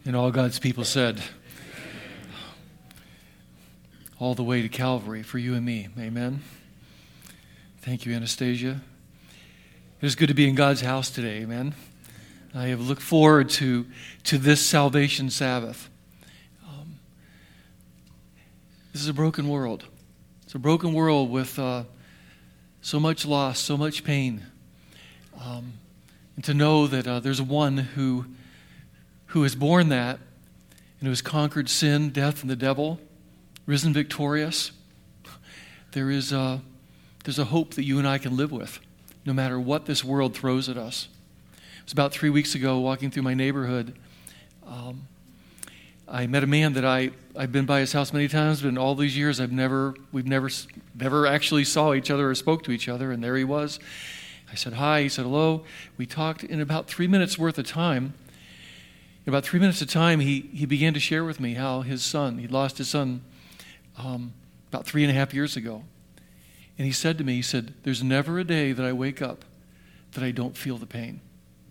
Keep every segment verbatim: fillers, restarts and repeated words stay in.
And all God's people said, all the way to Calvary for you and me. Amen. Thank you, Anastasia. It is good to be in God's house today. Amen. I have looked forward to, to this Salvation Sabbath. Um, this is a broken world. It's a broken world with uh, so much loss, so much pain. Um, and to know that uh, there's one who who has borne that and who has conquered sin, death, and the devil, risen victorious, there is a, there's a hope that you and I can live with, no matter what this world throws at us. It was about three weeks ago, walking through my neighborhood. Um, I met a man that I, I've been by his house many times, but in all these years, I've never, we've never, never actually saw each other or spoke to each other, and there he was. I said hi, he said hello. We talked in about three minutes worth of time. In about three minutes of time, he, he began to share with me how his son, he'd lost his son um, about three and a half years ago. And he said to me, he said, there's never a day that I wake up that I don't feel the pain.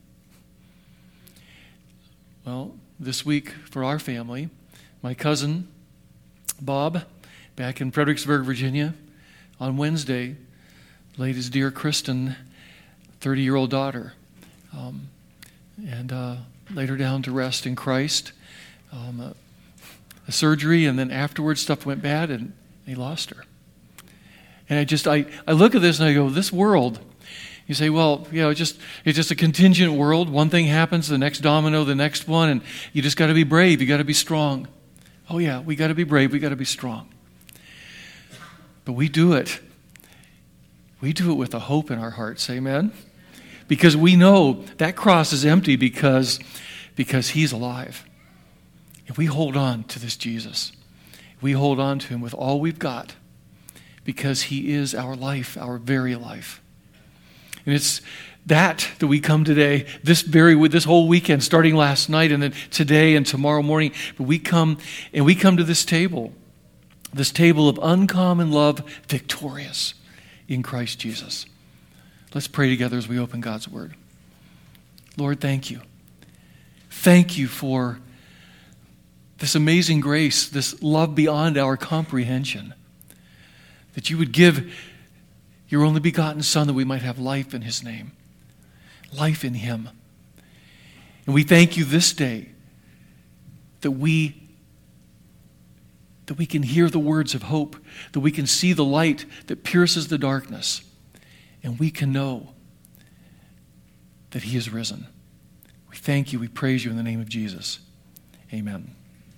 Well, this week for our family, my cousin, Bob, back in Fredericksburg, Virginia, on Wednesday, laid his dear Kristen, thirty-year-old daughter, um, and uh, laid her down to rest in Christ. Um, a, a surgery, and then afterwards stuff went bad, and he lost her. And I just, I, I look at this and I go, this world, you say, well, you know, it's just, it's just a contingent world. One thing happens, the next domino, the next one, and you just got to be brave. You got to be strong. Oh yeah, we got to be brave. We got to be strong. But we do it. We do it with a hope in our hearts. Amen? Because we know that cross is empty because, because he's alive. And we hold on to this Jesus. We hold on to him with all we've got because he is our life, our very life. And it's that that we come today, this very this whole weekend, starting last night and then today and tomorrow morning. But we come and we come to this table, this table of uncommon love, victorious in Christ Jesus. Let's pray together as we open God's Word. Lord, thank you. Thank you for this amazing grace, this love beyond our comprehension, that you would give your only begotten Son that we might have life in his name, life in him. And we thank you this day that we, that we can hear the words of hope, that we can see the light that pierces the darkness, and we can know that he is risen. We thank you, we praise you in the name of Jesus. Amen.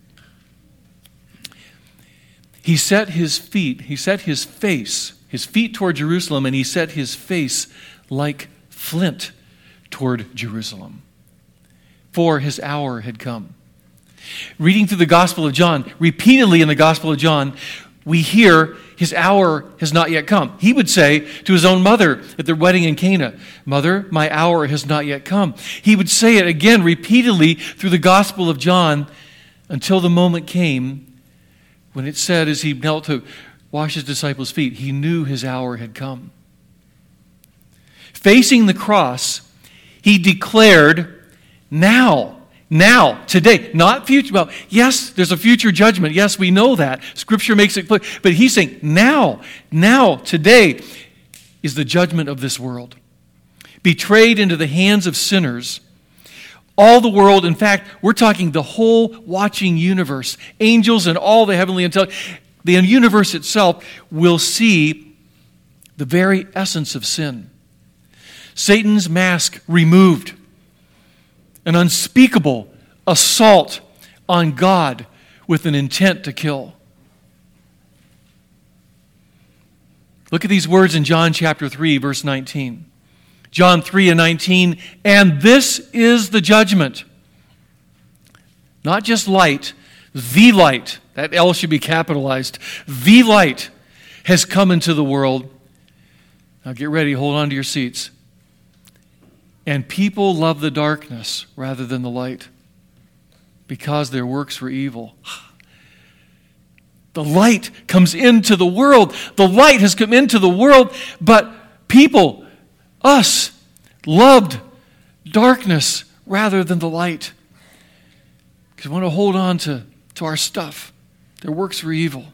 He set his feet, he set his face, his feet toward Jerusalem, and he set his face like flint toward Jerusalem. For his hour had come. Reading through the Gospel of John, repeatedly in the Gospel of John, we hear his hour has not yet come. He would say to his own mother at their wedding in Cana, "Mother, my hour has not yet come." He would say it again repeatedly through the Gospel of John until the moment came when it said, as he knelt to wash his disciples' feet, he knew his hour had come. Facing the cross, he declared, now, now, today, not future. Well, yes, there's a future judgment. Yes, we know that. Scripture makes it clear. But he's saying, now, now, today is the judgment of this world. Betrayed into the hands of sinners, all the world, in fact, we're talking the whole watching universe, angels and all the heavenly intelligence, the universe itself will see the very essence of sin. Satan's mask removed. An unspeakable assault on God with an intent to kill. Look at these words in John chapter three, verse nineteen. John three and nineteen, and this is the judgment. Not just light, the light. That L should be capitalized. The light has come into the world. Now get ready, hold on to your seats. And people love the darkness rather than the light because their works were evil. The light comes into the world. The light has come into the world, but people, us, loved darkness rather than the light. Because we want to hold on to, to our stuff. Their works for evil.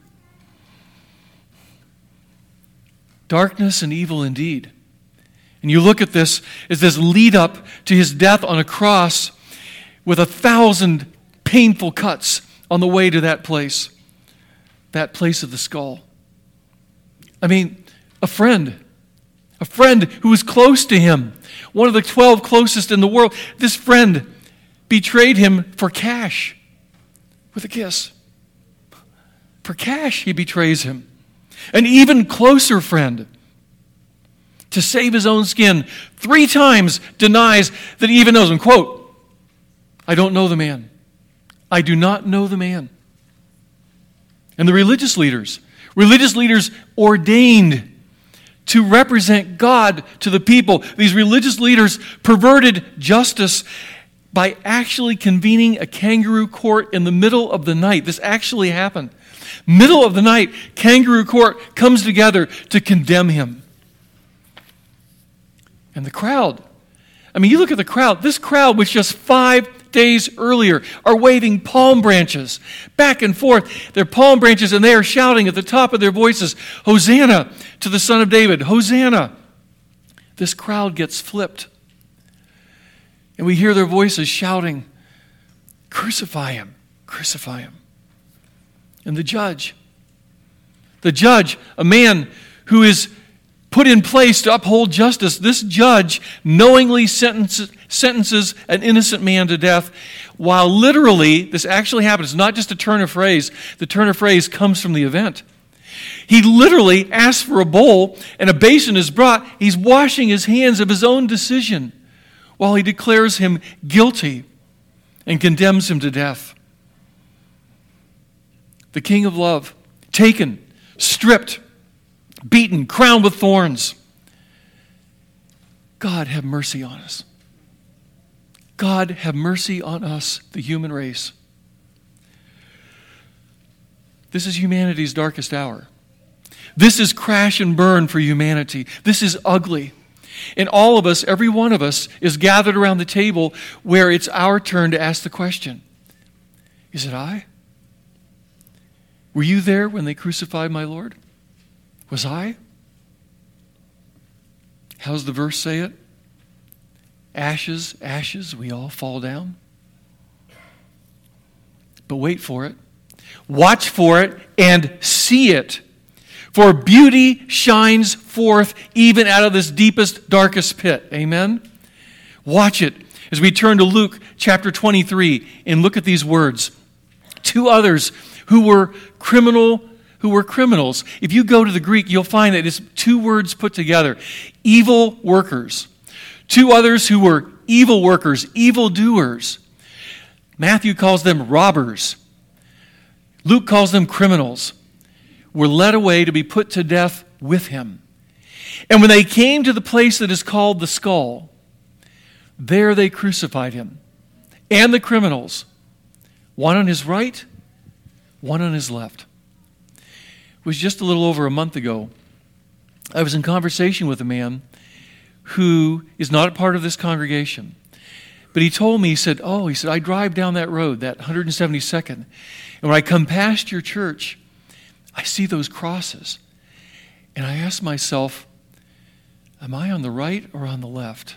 Darkness and evil indeed. And you look at this as this lead up to his death on a cross with a thousand painful cuts on the way to that place. That place of the skull. I mean, a friend. A friend who was close to him. One of the twelve closest in the world. This friend betrayed him for cash. With a kiss. For cash, he betrays him. An even closer friend, to save his own skin, three times denies that he even knows him. Quote, I don't know the man. I do not know the man. And the religious leaders, religious leaders ordained to represent God to the people. These religious leaders perverted justice by actually convening a kangaroo court in the middle of the night. This actually happened. Middle of the night, kangaroo court comes together to condemn him. And the crowd, I mean, you look at the crowd. This crowd was just five days earlier are waving palm branches back and forth. They're palm branches, and they are shouting at the top of their voices, Hosanna to the Son of David, Hosanna. This crowd gets flipped. And we hear their voices shouting, crucify him, crucify him. And the judge, the judge, a man who is put in place to uphold justice, this judge knowingly sentences, sentences an innocent man to death, while literally, this actually happens. It's not just a turn of phrase. The turn of phrase comes from the event. He literally asks for a bowl, and a basin is brought. He's washing his hands of his own decision while he declares him guilty and condemns him to death. The King of Love, taken, stripped, beaten, crowned with thorns. God, have mercy on us. God, have mercy on us, the human race. This is humanity's darkest hour. This is crash and burn for humanity. This is ugly. And all of us, every one of us, is gathered around the table where it's our turn to ask the question, is it I? Were you there when they crucified my Lord? Was I? How's the verse say it? Ashes, ashes, we all fall down. But wait for it. Watch for it and see it. For beauty shines forth even out of this deepest, darkest pit. Amen? Watch it as we turn to Luke chapter twenty-three and look at these words. Two others who were criminal, who were criminals. If you go to the Greek, you'll find that it's two words put together. Evil workers. Two others who were evil workers, evildoers. Matthew calls them robbers. Luke calls them criminals. Were led away to be put to death with him. And when they came to the place that is called the skull, there they crucified him and the criminals, one on his right, one on his left. It was just a little over a month ago. I was in conversation with a man who is not a part of this congregation. But he told me, he said, oh, he said, I drive down that road, that one hundred seventy-second, and when I come past your church, I see those crosses. And I ask myself, am I on the right or on the left?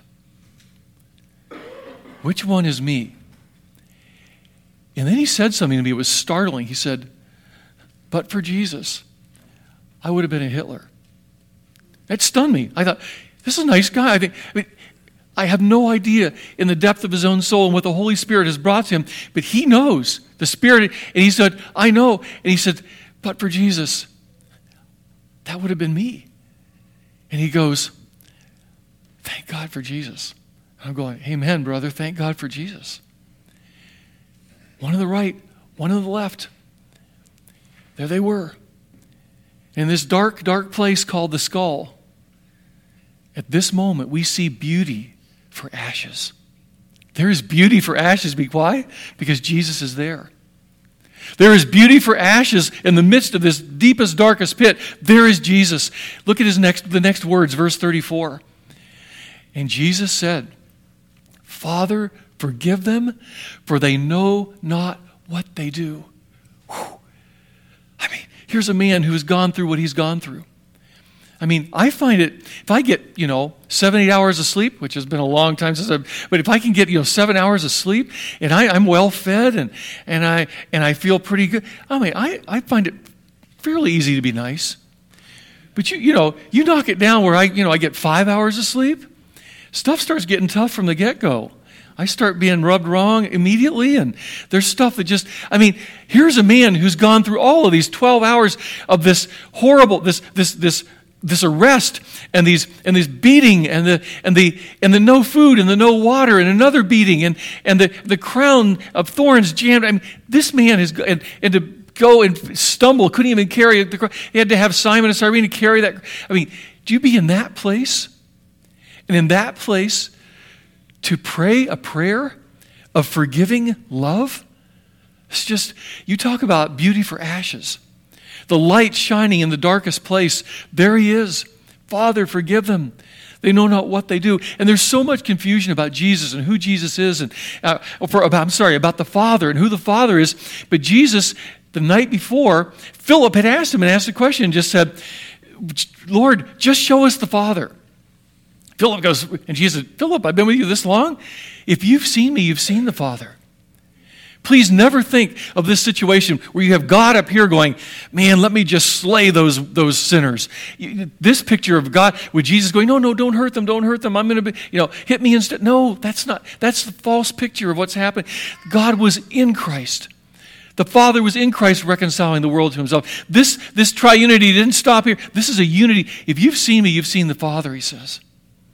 Which one is me? And then he said something to me. It was startling. He said, but for Jesus, I would have been a Hitler. That stunned me. I thought, this is a nice guy. I think, I mean, I have no idea in the depth of his own soul and what the Holy Spirit has brought to him, but he knows the Spirit. And he said, I know. And he said, but for Jesus, that would have been me. And he goes, thank God for Jesus. And I'm going, amen, brother. Thank God for Jesus. One on the right, one on the left. There they were. In this dark, dark place called the skull, at this moment, we see beauty for ashes. There is beauty for ashes. Why? Because Jesus is there. There is beauty for ashes in the midst of this deepest, darkest pit. There is Jesus. Look at his next, the next words, verse thirty-four. And Jesus said, Father, Forgive them, for they know not what they do. Whew. I mean, here's a man who has gone through what he's gone through. I mean, I find it, if I get, you know, seven, eight hours of sleep, which has been a long time since I've, but if I can get, you know, seven hours of sleep, and I, I'm well fed, and, and I and I feel pretty good, I mean, I, I find it fairly easy to be nice. But you you know, you knock it down where I, you know, I get five hours of sleep, stuff starts getting tough from the get-go. I start being rubbed wrong immediately, and there's stuff that just, I mean, here's a man who's gone through all of these twelve hours of this horrible, this, this, this, this arrest, and these, and this beating, and the, and the, and the no food, and the no water, and another beating, and, and the, the crown of thorns jammed. I mean, this man is, and, and to go and stumble, couldn't even carry it. He had to have Simon and Cyrene to carry that. I mean, do you be in that place? And in that place, to pray a prayer of forgiving love? It's just, you talk about beauty for ashes. The light shining in the darkest place, there he is. Father, forgive them. They know not what they do. And there's so much confusion about Jesus and who Jesus is, and uh, for, about, I'm sorry, about the Father and who the Father is. But Jesus, the night before, Philip had asked him and asked a question and just said, Lord, just show us the Father. Philip goes, and Jesus said, Philip, I've been with you this long. If you've seen me, you've seen the Father. Please never think of this situation where you have God up here going, man, let me just slay those, those sinners. This picture of God with Jesus going, no, no, don't hurt them, don't hurt them. I'm going to be, you know, hit me instead. No, that's not, that's the false picture of what's happening. God was in Christ. The Father was in Christ reconciling the world to himself. This, this triunity didn't stop here. This is a unity. If you've seen me, you've seen the Father, he says.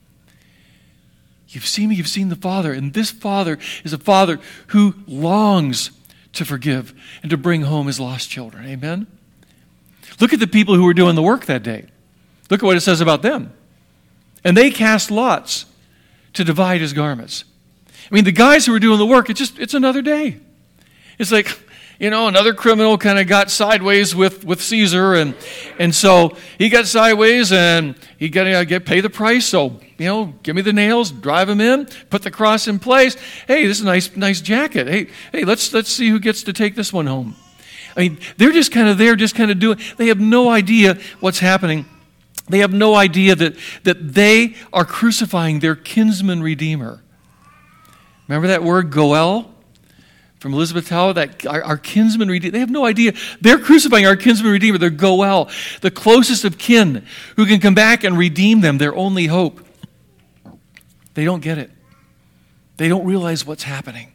You've seen me, you've seen the Father. And this Father is a Father who longs to forgive and to bring home his lost children. Amen? Look at the people who were doing the work that day. Look at what it says about them. And they cast lots to divide his garments. I mean, the guys who were doing the work, it's just, it's another day. It's like, you know, another criminal kind of got sideways with, with Caesar, and and so he got sideways, and he got to get pay the price. So, you know, give me the nails, drive him in, put the cross in place. Hey, this is a nice nice jacket. Hey, hey, let's let's see who gets to take this one home. I mean, they're just kind of there, just kind of doing. They have no idea what's happening. They have no idea that that they are crucifying their kinsman redeemer. Remember that word, goel? From Elizabeth Tower, that our, our kinsman redeemer, they have no idea. They're crucifying our kinsman redeemer, their goel, the closest of kin, who can come back and redeem them, their only hope. They don't get it. They don't realize what's happening.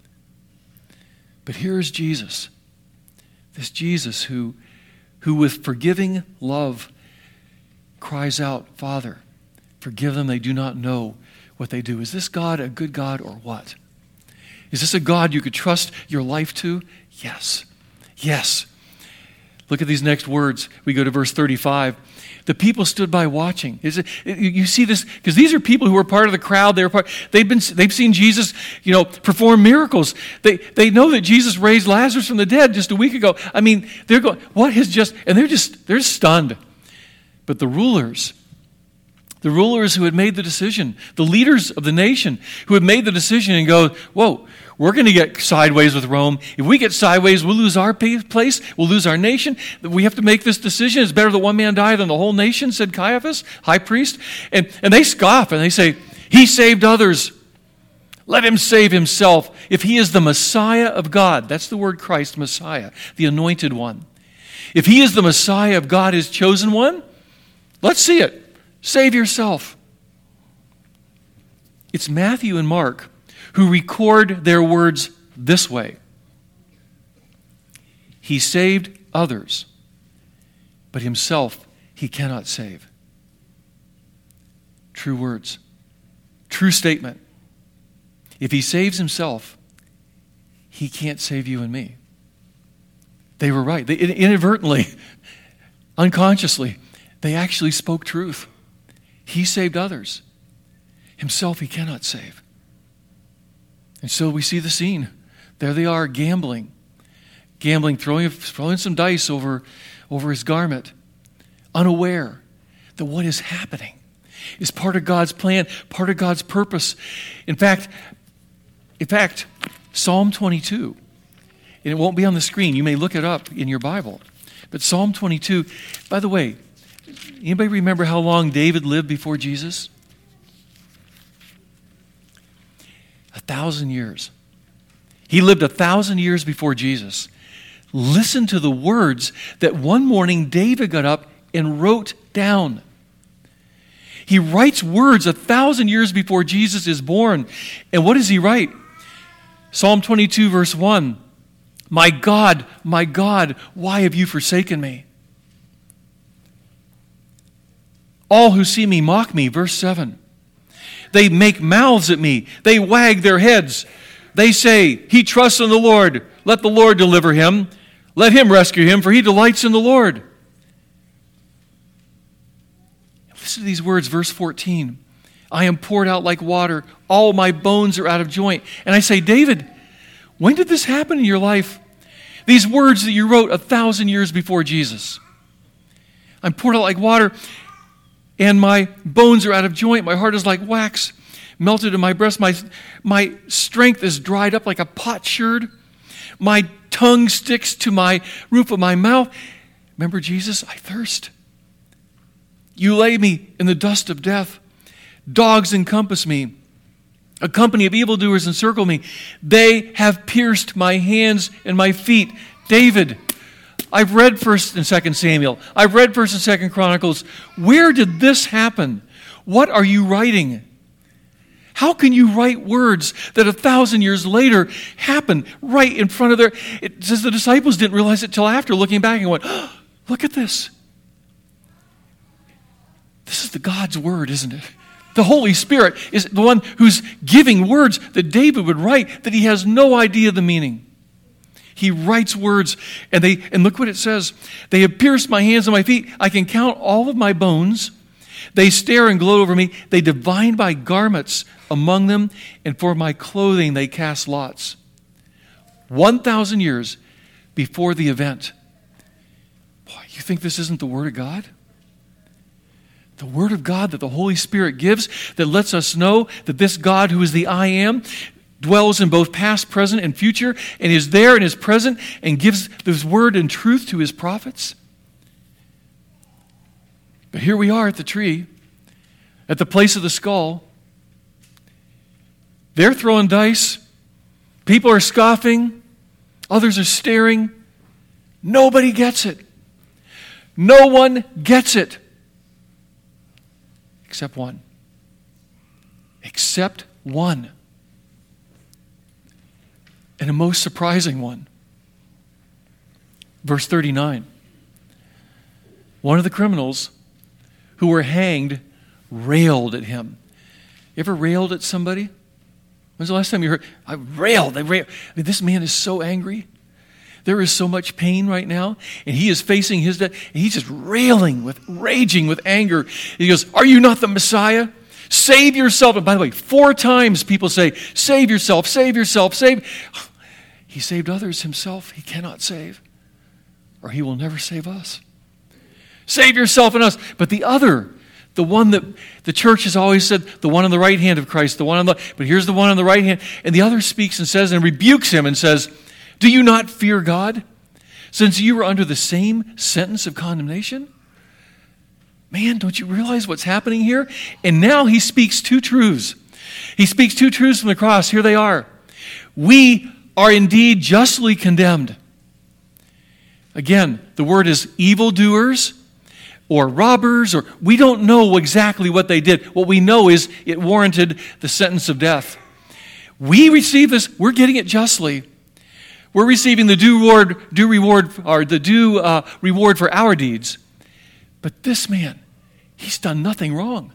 But here is Jesus, this Jesus who, who with forgiving love cries out, Father, forgive them, they do not know what they do. Is this God a good God or what? Is this a God you could trust your life to? Yes. Yes. Look at these next words. We go to verse thirty-five. The people stood by watching. Is it, you see this, because these are people who were part of the crowd. They were part, they've been, they've seen Jesus, you know, perform miracles. They, they know that Jesus raised Lazarus from the dead just a week ago. I mean, they're going, what has just, and they're just, they're stunned. But the rulers, the rulers who had made the decision, the leaders of the nation who had made the decision and go, whoa, we're going to get sideways with Rome. If we get sideways, we'll lose our place, we'll lose our nation. We have to make this decision. It's better that one man die than the whole nation, said Caiaphas, high priest. And, and they scoff and they say, he saved others. Let him save himself if he is the Messiah of God. That's the word Christ, Messiah, the anointed one. If he is the Messiah of God, his chosen one, let's see it. Save yourself. It's Matthew and Mark who record their words this way. He saved others, but himself he cannot save. True words. True statement. If he saves himself, he can't save you and me. They were right. They inadvertently, unconsciously, they actually spoke truth. He saved others. Himself he cannot save. And so we see the scene. There they are, gambling. Gambling, throwing, throwing some dice over, over his garment. Unaware that what is happening is part of God's plan, part of God's purpose. In fact, In fact, Psalm twenty-two, and it won't be on the screen. You may look it up in your Bible. But Psalm twenty-two, by the way, anybody remember how long David lived before Jesus? A thousand years. He lived a thousand years before Jesus. Listen to the words that one morning David got up and wrote down. He writes words a thousand years before Jesus is born. And what does he write? Psalm twenty-two, verse one. My God, my God, why have you forsaken me? All who see me mock me, verse seven. They make mouths at me. They wag their heads. They say, he trusts in the Lord. Let the Lord deliver him. Let him rescue him, for he delights in the Lord. Listen to these words, verse fourteen. I am poured out like water. All my bones are out of joint. And I say, David, when did this happen in your life? These words that you wrote a thousand years before Jesus. I'm poured out like water, and my bones are out of joint. My heart is like wax, melted in my breast. My, my strength is dried up like a potsherd. My tongue sticks to my roof of my mouth. Remember Jesus? I thirst. You lay me in the dust of death. Dogs encompass me. A company of evildoers encircle me. They have pierced my hands and my feet. David, I've read First and Second Samuel. I've read First and Second Chronicles. Where did this happen? What are you writing? How can you write words that a thousand years later happen right in front of their... It says the disciples didn't realize it till after, looking back and went, oh, look at this. This is the God's word, isn't it? The Holy Spirit is the one who's giving words that David would write that he has no idea the meaning. He writes words, and they and look what it says. They have pierced my hands and my feet. I can count all of my bones. They stare and gloat over me. They divide my garments among them, and for my clothing they cast lots. One thousand years before the event. Boy, you think this isn't the Word of God? The Word of God that the Holy Spirit gives that lets us know that this God who is the I Am dwells in both past, present, and future, and is there and is present and gives this word and truth to his prophets. But here we are at the tree, at the place of the skull. They're throwing dice. People are scoffing. Others are staring. Nobody gets it. No one gets it. Except one. Except one. And a most surprising one. Verse thirty-nine. One of the criminals who were hanged railed at him. You ever railed at somebody? When's the last time you heard, I railed, I railed. I mean, this man is so angry. There is so much pain right now, and he is facing his death, and he's just railing, with raging with anger. He goes, are you not the Messiah? Save yourself. And by the way, four times people say, save yourself, save yourself, save. He saved others himself. He cannot save, or he will never save us. Save yourself and us. But the other, the one that the church has always said, the one on the right hand of Christ, the one on the, but here's the one on the right hand, and the other speaks and says, and rebukes him and says, do you not fear God, since you are under the same sentence of condemnation? Man, don't you realize what's happening here? And now he speaks two truths. He speaks two truths from the cross. Here they are. We are indeed justly condemned. Again, the word is evildoers or robbers, or we don't know exactly what they did. What we know is it warranted the sentence of death. We receive this, we're getting it justly. We're receiving the due reward, due reward, or the due uh, reward for our deeds. But this man, he's done nothing wrong.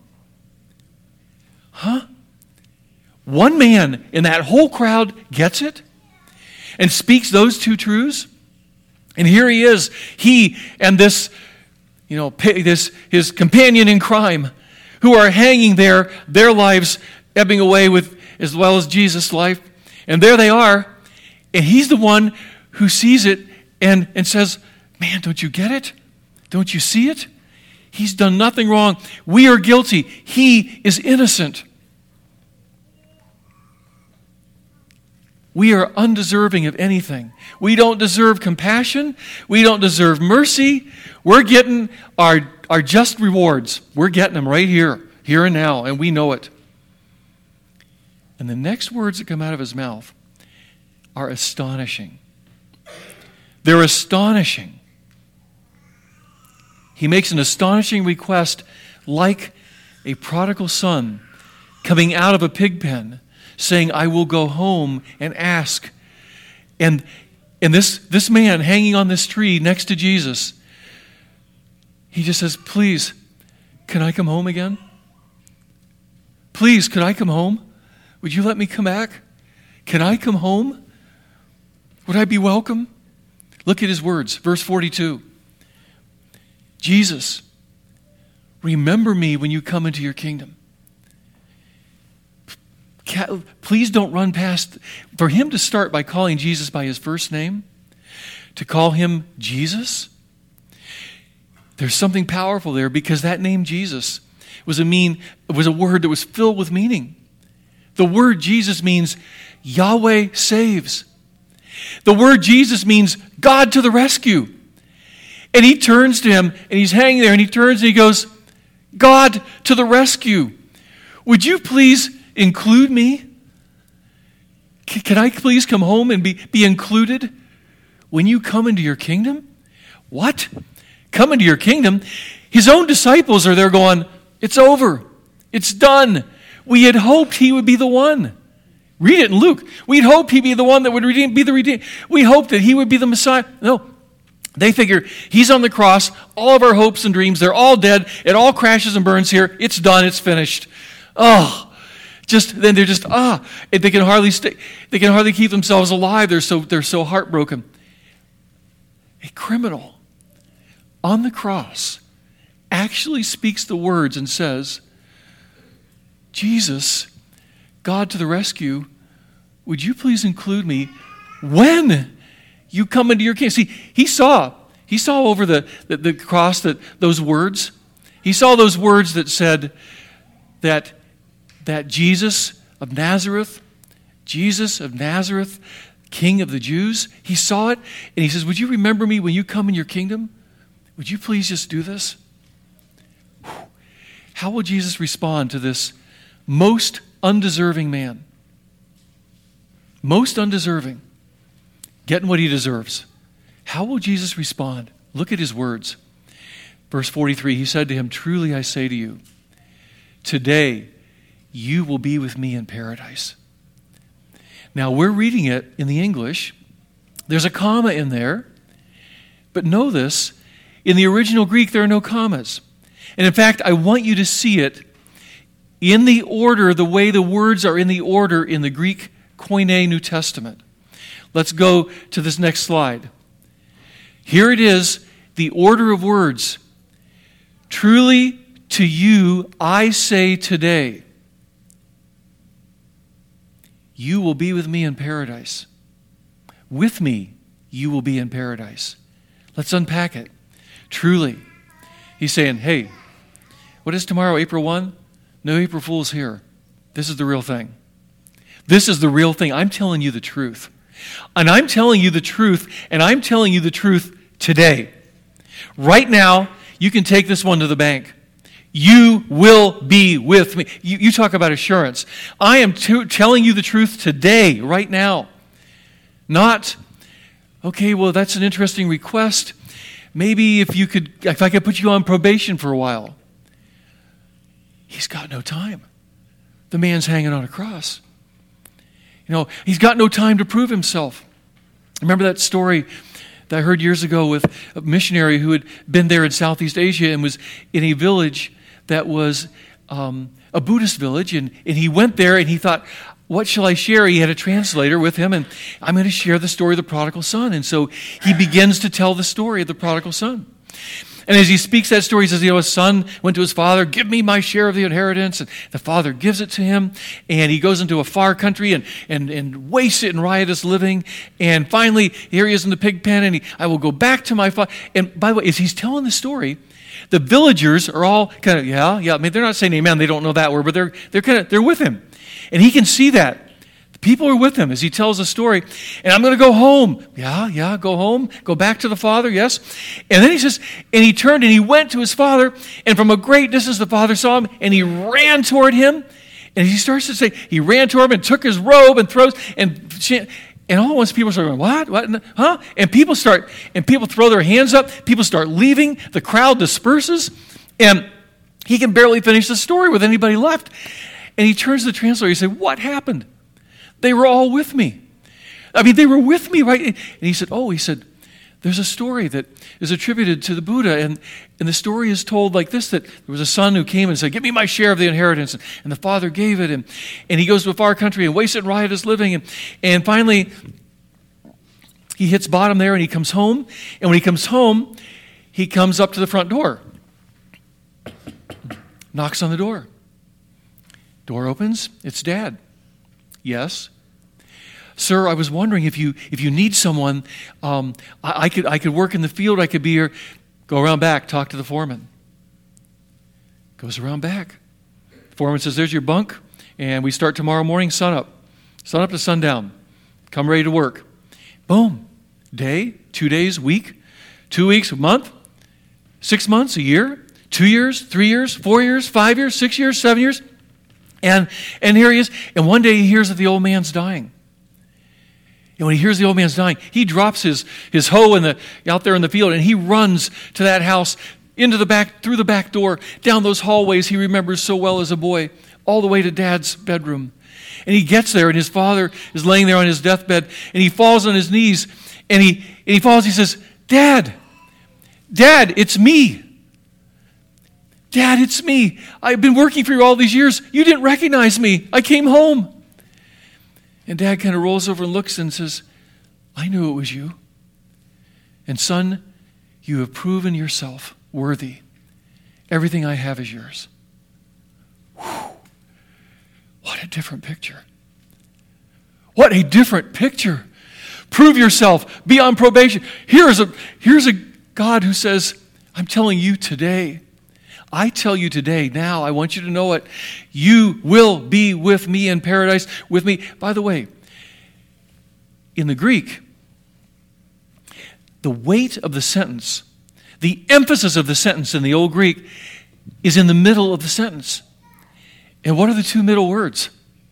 Huh? One man in that whole crowd gets it and speaks those two truths. And here he is, he and this, you know, this his companion in crime, who are hanging there, their lives ebbing away with as well as Jesus' life. And there they are. And he's the one who sees it and, and says, man, don't you get it? Don't you see it? He's done nothing wrong. We are guilty. He is innocent. We are undeserving of anything. We don't deserve compassion. We don't deserve mercy. We're getting our, our just rewards. We're getting them right here, here and now, and we know it. And the next words that come out of his mouth are astonishing. They're astonishing. He makes an astonishing request like a prodigal son coming out of a pig pen, saying, I will go home and ask. And, and this, this man hanging on this tree next to Jesus, he just says, please, can I come home again? Please, could I come home? Would you let me come back? Can I come home? Would I be welcome? Look at his words, verse forty-two. Jesus, remember me when you come into your kingdom. Please don't run past. For him to start by calling Jesus by his first name, to call him Jesus, there's something powerful there, because that name Jesus was a mean was a word that was filled with meaning. The word Jesus means Yahweh saves. The word Jesus means God to the rescue. And he turns to him, and he's hanging there, and he turns and he goes, God to the rescue. Would you please include me? Can I please come home and be, be included when you come into your kingdom? What? Come into your kingdom? His own disciples are there going, it's over. It's done. We had hoped he would be the one. Read it in Luke. We'd hoped he'd be the one that would redeem, be the redeemed. We hoped that he would be the Messiah. No. They figure he's on the cross. All of our hopes and dreams, they're all dead. It all crashes and burns here. It's done. It's finished. Oh, just then they're just ah. They can hardly stay. They can hardly keep themselves alive. They're so they're so heartbroken. A criminal on the cross actually speaks the words and says, Jesus, God to the rescue, would you please include me when you come into your kingdom? See, he saw, he saw over the, the, the cross that those words. He saw those words that said that, that Jesus of Nazareth, Jesus of Nazareth, King of the Jews, he saw it, and he says, would you remember me when you come in your kingdom? Would you please just do this? How will Jesus respond to this most undeserving man? Most undeserving. Getting what he deserves. How will Jesus respond? Look at his words. Verse forty-three, he said to him, truly I say to you, today you will be with me in paradise. Now we're reading it in the English. There's a comma in there. But know this, in the original Greek there are no commas. And in fact, I want you to see it in the order, the way the words are in the order in the Greek Koine New Testament. Let's go to this next slide. Here it is, the order of words. Truly to you I say today, you will be with me in paradise. With me, you will be in paradise. Let's unpack it. Truly. He's saying, hey, what is tomorrow, April first? No April Fool's here. This is the real thing. This is the real thing. I'm telling you the truth. And I'm telling you the truth, and I'm telling you the truth today. Right now, you can take this one to the bank. You will be with me. You, you talk about assurance. I am to, telling you the truth today, right now. Not, okay, well, that's an interesting request. Maybe if you could, if I could put you on probation for a while. He's got no time. The man's hanging on a cross. You know, he's got no time to prove himself. Remember that story that I heard years ago with a missionary who had been there in Southeast Asia and was in a village that was um, a Buddhist village. And, and he went there and he thought, what shall I share? He had a translator with him, and I'm going to share the story of the prodigal son. And so he begins to tell the story of the prodigal son. And as he speaks that story, he says, you know, his son went to his father, give me my share of the inheritance. And the father gives it to him. And he goes into a far country and, and, and wastes it in riotous living. And finally, here he is in the pig pen, and he, I will go back to my father. And by the way, as he's telling the story, the villagers are all kind of, yeah, yeah. I mean, they're not saying amen. They don't know that word, but they're, they're kind of, they're with him. And he can see that. People are with him as he tells the story. And I'm going to go home. Yeah, yeah, go home. Go back to the father, yes. And then he says, and he turned and he went to his father. And from a great distance the father saw him. And he ran toward him. And he starts to say, he ran toward him and took his robe and throws. And, and all at once people start going, what? What? Huh? And people start, and people throw their hands up. People start leaving. The crowd disperses. And he can barely finish the story with anybody left. And he turns to the translator. He said, what happened? They were all with me. I mean, they were with me, right? And he said, oh, he said, there's a story that is attributed to the Buddha. And, and the story is told like this, that there was a son who came and said, give me my share of the inheritance. And, and the father gave it. And, and he goes to a far country and wasted riotous living. And, and finally, he hits bottom there and he comes home. And when he comes home, he comes up to the front door. Knocks on the door. Door opens. It's Dad. Yes. Sir, I was wondering if you if you need someone, um, I, I could I could work in the field. I could be here. Go around back. Talk to the foreman. Goes around back. The foreman says, "There's your bunk, and we start tomorrow morning, sun up, sun up to sundown. Come ready to work." Boom. Day, two days, week, two weeks, a month, six months, a year, two years, three years, four years, five years, six years, seven years. And and here he is. And one day he hears that the old man's dying. And when he hears the old man's dying, he drops his, his hoe in the, out there in the field and he runs to that house, into the back, through the back door, down those hallways he remembers so well as a boy, all the way to Dad's bedroom. And he gets there and his father is laying there on his deathbed and he falls on his knees and he, and he falls, he says, Dad, Dad, it's me. Dad, it's me. I've been working for you all these years. You didn't recognize me. I came home. And Dad kind of rolls over and looks and says, I knew it was you. And son, you have proven yourself worthy. Everything I have is yours. Whew. What a different picture. What a different picture. Prove yourself. Be on probation. Here's a, here's a God who says, I'm telling you today, I tell you today, now, I want you to know it. You will be with me in paradise, with me. By the way, in the Greek, the weight of the sentence, the emphasis of the sentence in the Old Greek is in the middle of the sentence. And what are the two middle words?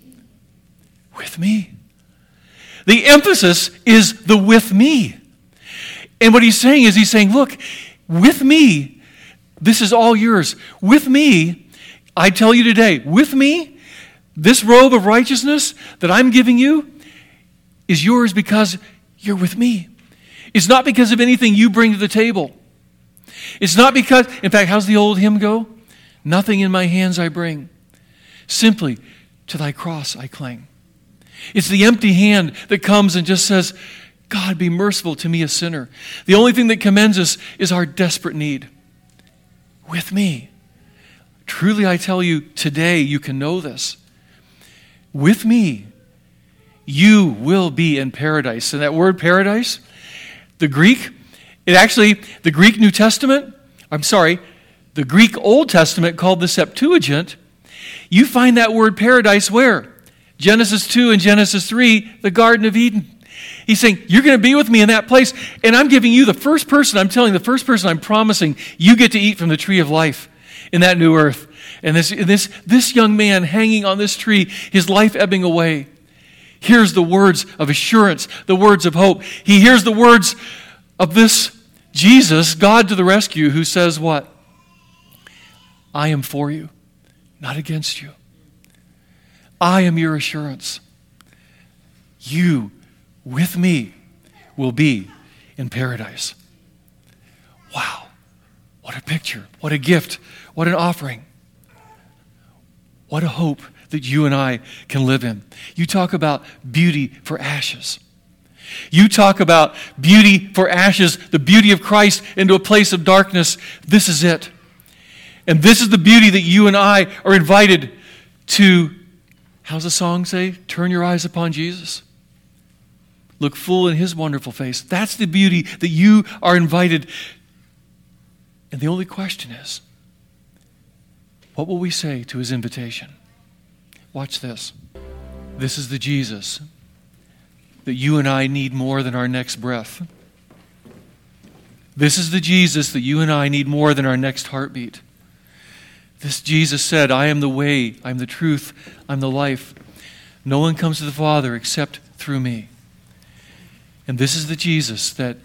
With me. The emphasis is the with me. And what he's saying is he's saying, look, with me, this is all yours. With me, I tell you today, with me, this robe of righteousness that I'm giving you is yours because you're with me. It's not because of anything you bring to the table. It's not because, in fact, how's the old hymn go? Nothing in my hands I bring. Simply to thy cross I cling. It's the empty hand that comes and just says, God, be merciful to me, a sinner. The only thing that commends us is our desperate need. With me. Truly I tell you, today you can know this. With me, you will be in paradise. And that word paradise, the Greek, it actually, the Greek New Testament, I'm sorry, the Greek Old Testament called the Septuagint, you find that word paradise where? Genesis two and Genesis three, the Garden of Eden. He's saying, you're going to be with me in that place, and I'm giving you the first person, I'm telling you, the first person I'm promising, you get to eat from the tree of life in that new earth. And this, this, this young man hanging on this tree, his life ebbing away, hears the words of assurance, the words of hope. He hears the words of this Jesus, God to the rescue, who says what? I am for you, not against you. I am your assurance. You with me will be in paradise. Wow. What a picture. What a gift. What an offering. What a hope that you and I can live in. You talk about beauty for ashes. You talk about beauty for ashes, the beauty of Christ into a place of darkness. This is it. And this is the beauty that you and I are invited to, how's the song say? Turn your eyes upon Jesus. Look full in his wonderful face. That's the beauty that you are invited. And the only question is, what will we say to his invitation? Watch this. This is the Jesus that you and I need more than our next breath. This is the Jesus that you and I need more than our next heartbeat. This Jesus said, I am the way, I am the truth, I am the life. No one comes to the Father except through me. And this is the Jesus that,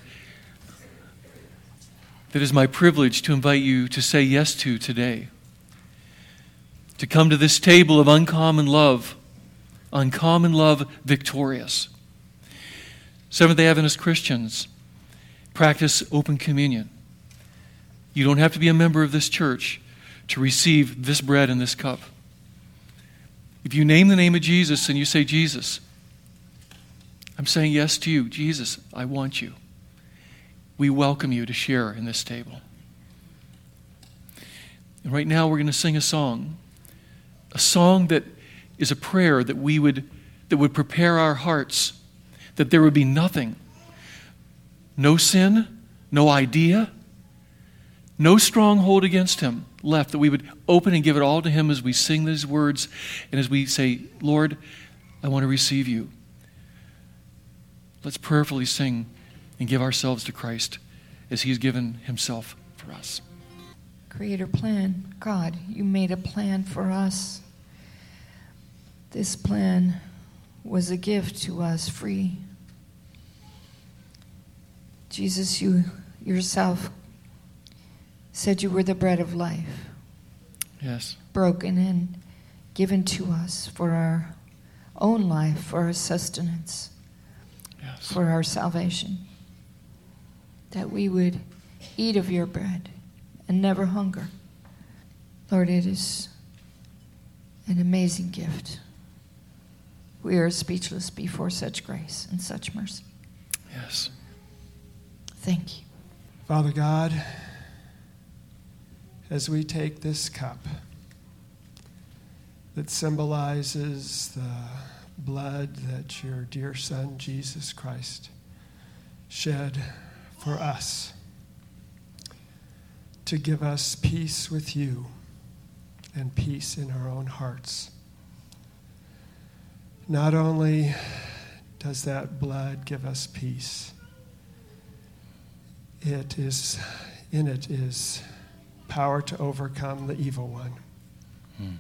that is my privilege to invite you to say yes to today. To come to this table of uncommon love, uncommon love victorious. Seventh-day Adventist Christians practice open communion. You don't have to be a member of this church to receive this bread and this cup. If you name the name of Jesus and you say, Jesus, I'm saying yes to you. Jesus, I want you. We welcome you to share in this table. And right now we're going to sing a song. A song that is a prayer that we would that would prepare our hearts, that there would be nothing, no sin, no idea, no stronghold against him left, that we would open and give it all to him as we sing these words and as we say, Lord, I want to receive you. Let's prayerfully sing and give ourselves to Christ as he's given himself for us. Creator plan, God, you made a plan for us. This plan was a gift to us, free. Jesus, you yourself said you were the bread of life. Yes. Broken and given to us for our own life, for our sustenance, Yes. for our salvation. That we would eat of your bread and never hunger. Lord, it is an amazing gift. We are speechless before such grace and such mercy. Yes. Thank you. Father God, as we take this cup that symbolizes the blood that your dear Son, Jesus Christ, shed for us to give us peace with you and peace in our own hearts. Not only does that blood give us peace, it is, in it is power to overcome the evil one. Hmm.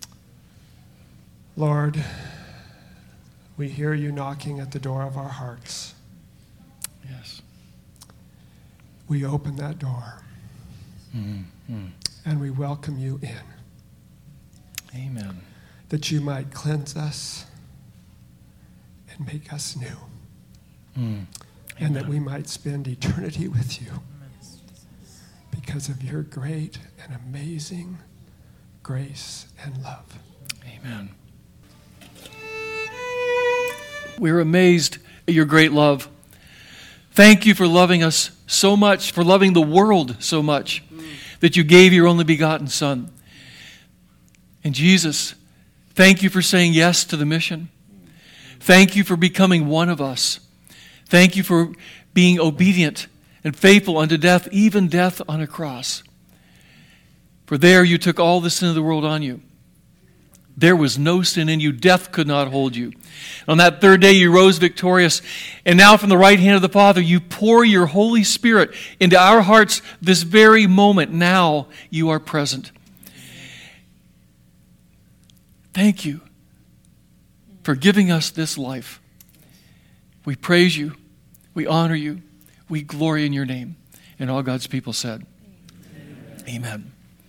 Lord, we hear you knocking at the door of our hearts. Yes. We open that door. Mm-hmm. And we welcome you in. Amen. That you might cleanse us and make us new. Mm. And that we might spend eternity with you because of your great and amazing grace and love. Amen. We're amazed at your great love. Thank you for loving us so much, for loving the world so much, that you gave your only begotten Son. And Jesus, thank you for saying yes to the mission. Thank you for becoming one of us. Thank you for being obedient and faithful unto death, even death on a cross. For there you took all the sin of the world on you. There was no sin in you. Death could not hold you. On that third day you rose victorious. And now from the right hand of the Father you pour your Holy Spirit into our hearts this very moment. Now you are present. Thank you for giving us this life. We praise you. We honor you. We glory in your name. And all God's people said, Amen. Amen.